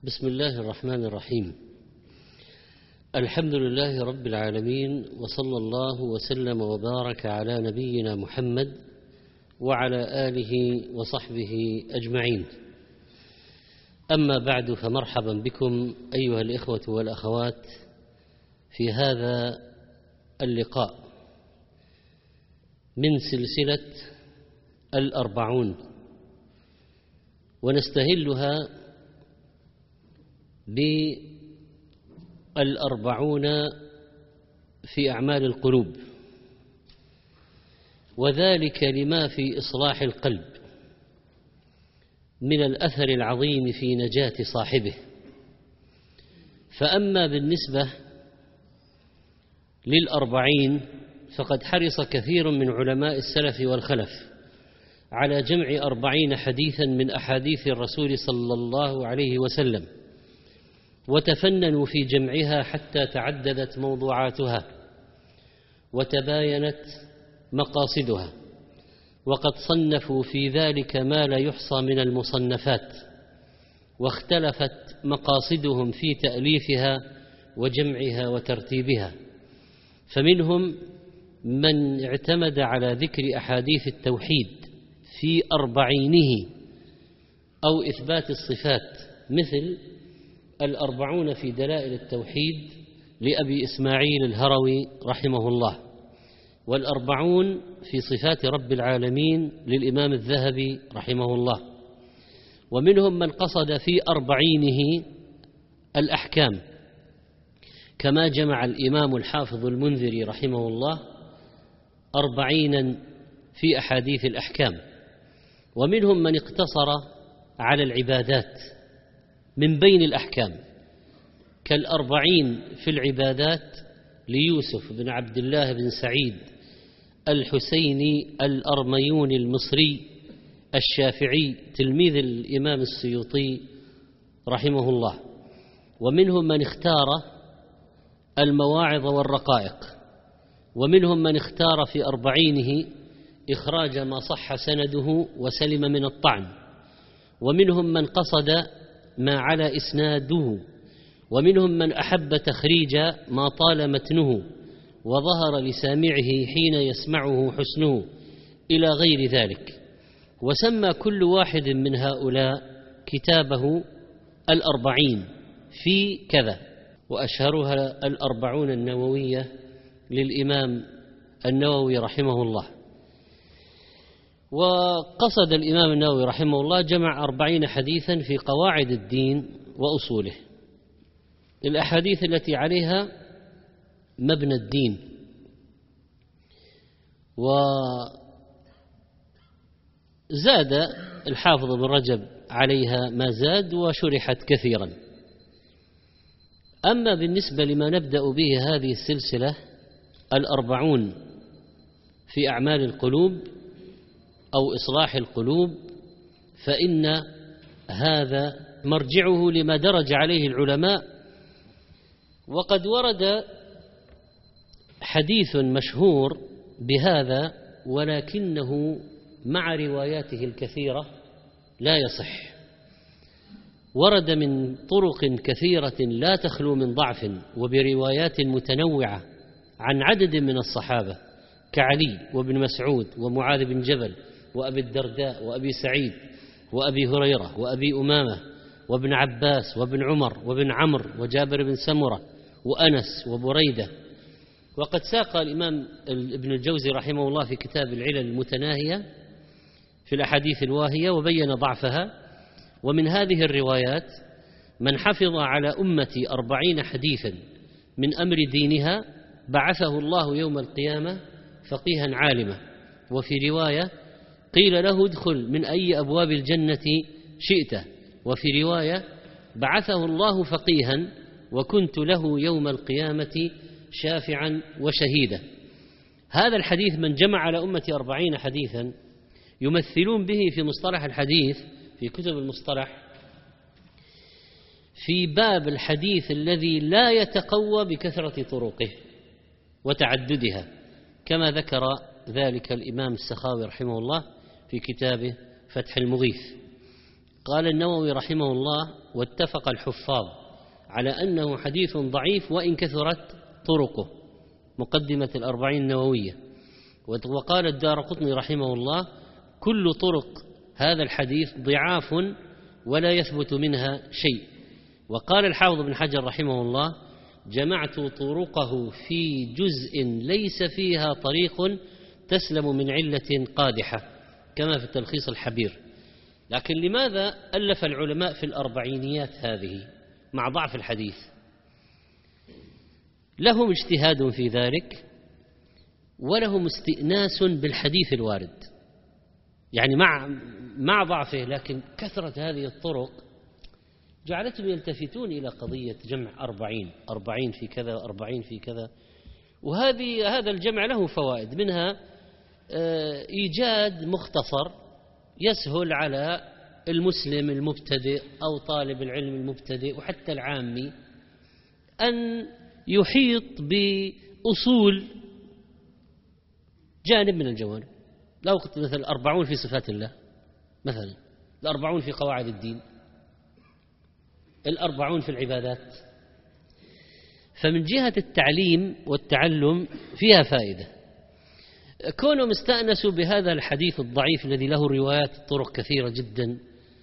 بسم الله الرحمن الرحيم. الحمد لله رب العالمين، وصلى الله وسلم وبارك على نبينا محمد وعلى آله وصحبه أجمعين. أما بعد، فمرحبا بكم أيها الإخوة والأخوات في هذا اللقاء من سلسلة الأربعون، ونستهلها بالأربعون في أعمال القلوب، وذلك لما في إصلاح القلب من الأثر العظيم في نجاة صاحبه. فأما بالنسبة للأربعين فقد حرص كثير من علماء السلف والخلف على جمع 40 حديثا من أحاديث الرسول صلى الله عليه وسلم، وتفننوا في جمعها حتى تعددت موضوعاتها وتباينت مقاصدها، وقد صنفوا في ذلك ما لا يحصى من المصنفات، واختلفت مقاصدهم في تأليفها وجمعها وترتيبها. فمنهم من اعتمد على ذكر أحاديث التوحيد في 40 أو إثبات الصفات، مثل 40 في دلائل التوحيد لأبي إسماعيل الهروي رحمه الله، 40 في صفات رب العالمين للإمام الذهبي رحمه الله. ومنهم من قصد في 40 الأحكام، كما جمع الإمام الحافظ المنذري رحمه الله 40 في أحاديث الأحكام. ومنهم من اقتصر على العبادات من بين الأحكام، كال40 في العبادات ليوسف بن عبد الله بن سعيد الحسيني الأرميوني المصري الشافعي تلميذ الإمام السيوطي رحمه الله. ومنهم من اختار المواعظ والرقائق، ومنهم من اختار في 40 إخراج ما صح سنده وسلم من الطعن، ومنهم من قصد ما على إسناده، ومنهم من أحب تخريج ما طال متنه وظهر لسامعه حين يسمعه حسنه إلى غير ذلك. وسمى كل واحد من هؤلاء كتابه 40 في كذا، وأشهرها 40 النووية للإمام النووي رحمه الله. وقصد الإمام النووي رحمه الله جمع 40 حديثا في قواعد الدين وأصوله، الأحاديث التي عليها مبنى الدين. وزاد الحافظ بن رجب عليها ما زاد وشرحت كثيرا. أما بالنسبة لما نبدأ به هذه السلسلة 40 في أعمال القلوب أو إصلاح القلوب، فإن هذا مرجعه لما درج عليه العلماء. وقد ورد حديث مشهور بهذا، ولكنه مع رواياته الكثيرة لا يصح. ورد من طرق كثيرة لا تخلو من ضعف، وبروايات متنوعة عن عدد من الصحابة كعلي وابن مسعود ومعاذ بن جبل وأبي الدرداء وأبي سعيد وأبي هريرة وأبي أمامة وابن عباس وابن عمر وابن عمرو وجابر بن سمرة وأنس وبريدة. وقد ساق الإمام ابن الجوزي رحمه الله في كتاب العلل المتناهية في الأحاديث الواهية وبين ضعفها. ومن هذه الروايات من حفظ على أمتي 40 حديثا من أمر دينها بعثه الله يوم القيامة فقيها عالما. وفي رواية قيل له ادخل من أي أبواب الجنة شئت. وفي رواية بعثه الله فقيها وكنت له يوم القيامة شافعا وشهيدا. هذا الحديث من جمع على أمتي 40 حديثا يمثلون به في مصطلح الحديث في كتب المصطلح في باب الحديث الذي لا يتقوى بكثرة طرقه وتعددها، كما ذكر ذلك الإمام السخاوي رحمه الله في كتابه فتح المغيث. قال النووي رحمه الله: واتفق الحفاظ على أنه حديث ضعيف وإن كثرت طرقه، مقدمة الأربعين النووية. وقال الدارقطني رحمه الله: كل طرق هذا الحديث ضعاف ولا يثبت منها شيء. وقال الحافظ بن حجر رحمه الله: جمعت طرقه في جزء ليس فيها طريق تسلم من علة قادحة، كما في التلخيص الحبير. لكن لماذا ألف العلماء في الأربعينيات هذه مع ضعف الحديث؟ لهم اجتهاد في ذلك، ولهم استئناس بالحديث الوارد، يعني مع ضعفه، لكن كثرة هذه الطرق جعلتهم يلتفتون إلى قضية جمع 40 في كذا و40 في كذا. هذا الجمع له فوائد، منها إيجاد مختصر يسهل على المسلم المبتدئ أو طالب العلم المبتدئ وحتى العامي أن يحيط بأصول جانب من الجوانب. لو قلت مثلا 40 في صفات الله، مثلا 40 في قواعد الدين، 40 في العبادات، فمن جهة التعليم والتعلم فيها فائدة. كونهم استأنسوا بهذا الحديث الضعيف الذي له روايات طرق كثيرة جدا،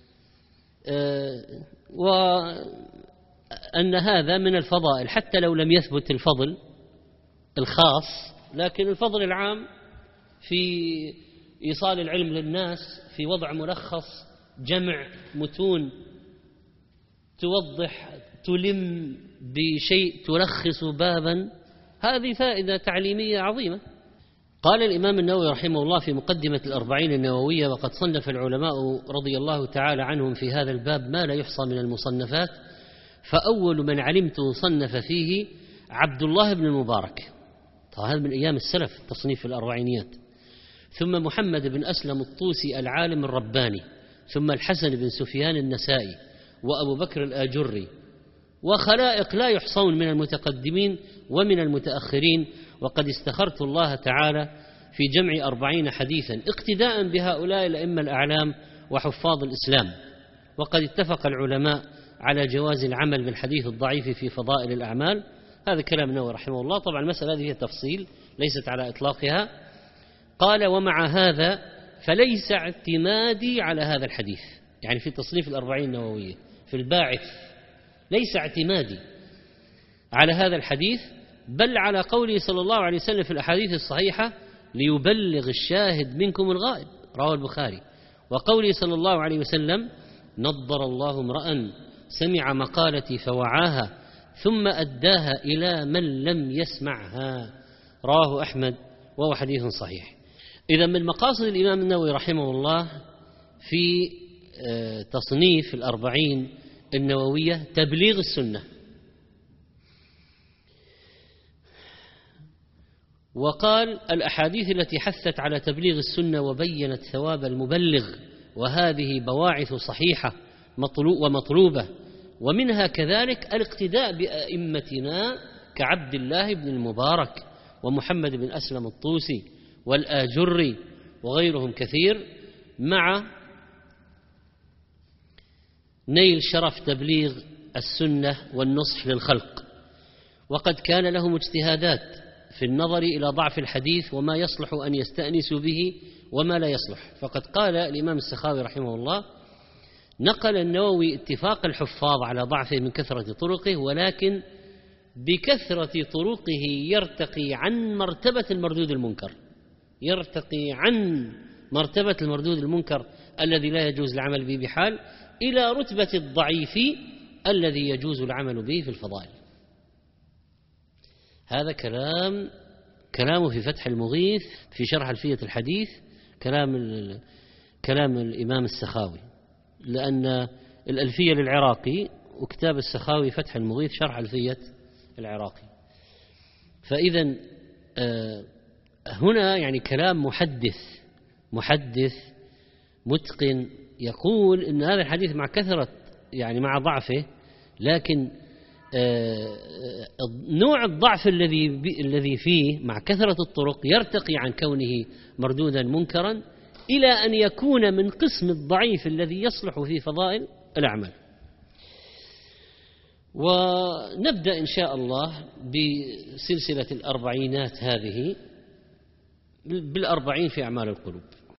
وأن هذا من الفضائل حتى لو لم يثبت الفضل الخاص، لكن الفضل العام في إيصال العلم للناس، في وضع ملخص، جمع متون توضح تلم بشيء تلخص بابا، هذه فائدة تعليمية عظيمة. قال الإمام النووي رحمه الله في مقدمة الأربعين النووية: وقد صنف العلماء رضي الله تعالى عنهم في هذا الباب ما لا يحصى من المصنفات، فأول من علمت صنف فيه عبد الله بن المبارك، طبعا هذا من أيام السلف تصنيف الأربعينيات، ثم محمد بن أسلم الطوسي العالم الرباني، ثم الحسن بن سفيان النسائي، وأبو بكر الآجري، وخلائق لا يحصون من المتقدمين ومن المتأخرين. وقد استخرت الله تعالى في جمع 40 حديثا اقتداء بهؤلاء الأئمة الأعلام وحفاظ الإسلام. وقد اتفق العلماء على جواز العمل بالحديث الضعيف في فضائل الأعمال. هذا كلام النووي رحمه الله. طبعا المسألة هذه هي تفصيل ليست على إطلاقها. قال: ومع هذا فليس اعتمادي على هذا الحديث، يعني في تصنيف الأربعين النووية في الباعث، ليس اعتمادي على هذا الحديث، بل على قوله صلى الله عليه وسلم في الأحاديث الصحيحة: ليبلغ الشاهد منكم الغائب، رواه البخاري. وقوله صلى الله عليه وسلم: نضر الله امرأ سمع مقالتي فوعاها ثم أداها إلى من لم يسمعها، رواه أحمد وهو حديث صحيح. إذا من مقاصد الإمام النووي رحمه الله في تصنيف الأربعين النووية تبليغ السنة. وقال: الأحاديث التي حثت على تبليغ السنة وبينت ثواب المبلغ، وهذه بواعث صحيحة ومطلوبة، ومنها كذلك الاقتداء بأئمتنا كعبد الله بن المبارك ومحمد بن أسلم الطوسي والآجري وغيرهم كثير، مع نيل شرف تبليغ السنة والنصح للخلق. وقد كان لهم اجتهادات في النظر إلى ضعف الحديث وما يصلح أن يستأنسوا به وما لا يصلح. فقد قال الإمام السخاوي رحمه الله: نقل النووي اتفاق الحفاظ على ضعفه من كثرة طرقه، ولكن بكثرة طرقه يرتقي عن مرتبة المردود المنكر، يرتقي عن مرتبة المردود المنكر الذي لا يجوز العمل به بحال، إلى رتبة الضعيف الذي يجوز العمل به في الفضائل. هذا كلامه في فتح المغيث في شرح ألفية الحديث، كلام الإمام السخاوي، لأن الألفية للعراقي وكتاب السخاوي فتح المغيث شرح ألفية العراقي. فإذا هنا يعني كلام محدث متقن يقول إن هذا الحديث مع كثرة يعني مع ضعفه، لكن نوع الضعف الذي فيه مع كثرة الطرق يرتقي عن كونه مردودا منكرا إلى أن يكون من قسم الضعيف الذي يصلح في فضائل الأعمال. ونبدأ إن شاء الله بسلسلة الأربعينات هذه بالأربعين في أعمال القلوب.